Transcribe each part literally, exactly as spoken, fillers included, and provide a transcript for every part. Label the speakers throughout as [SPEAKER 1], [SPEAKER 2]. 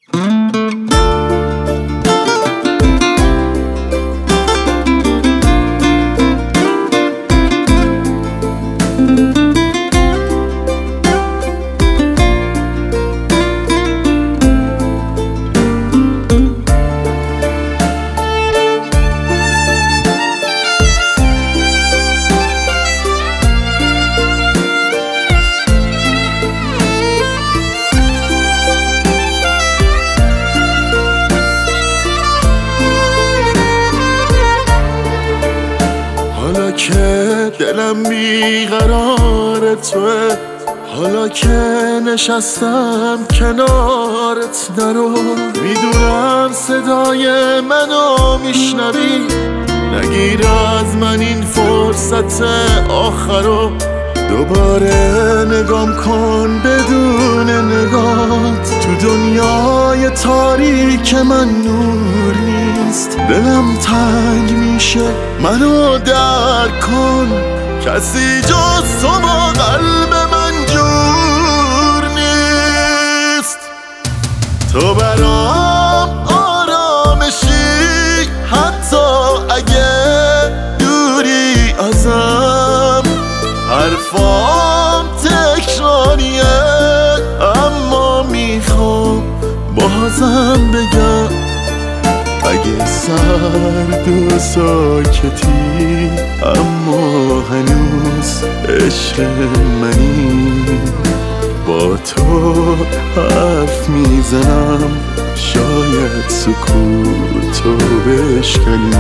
[SPEAKER 1] حالا که دلم بیقرار توه، حالا که نشستم کنارت نرو، میدونم صدای منو میشنوی، نگیر از من این فرصت آخرو. دوباره نگام کن بدون نگات، تو دنیای تاریک من نور نیست. دلم تنگ میشه منو درک کن، کسی جز تو با قلب من جور نیست. تو برام آرامشی حتی اگه دوری ازم، حرفام تکراریه اما میخوام بازم بگم. اگه سرد و ساکتی اما هنوز عشق منی، با تو حرف میزنم شاید سکوتو بشکنی.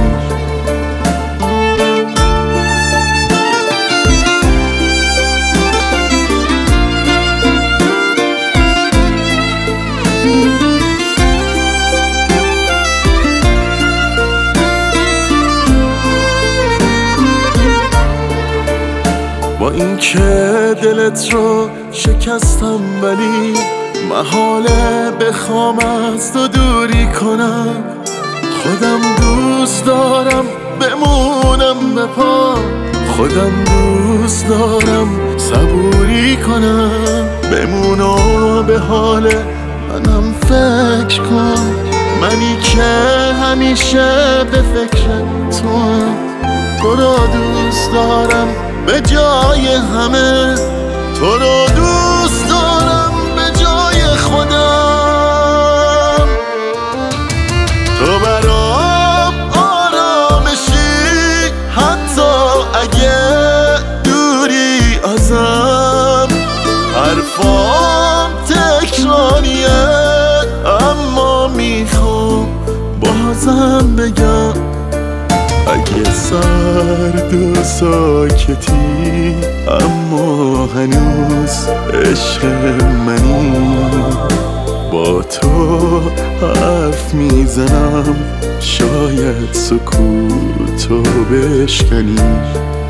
[SPEAKER 1] با این که دلت رو شکستم، ولی محاله بخوام از تو دوری کنم. خودم دوست دارم بمونم به پا، خودم دوست دارم صبوری کنم. بمونم به حال منم فکر کن، منی که همیشه به فکر تو هم. تو رو دوست دارم به جای همه، تو رو دوست دارم به جای خودم. تو برام آرامشی حتی اگه دوری ازم، حرفام تکراریه اما میخوام بازم بگم. اگه سرد و ساکتی اما هنوز عشق منی، با تو حرف میزنم شاید سکوتو بشکنی.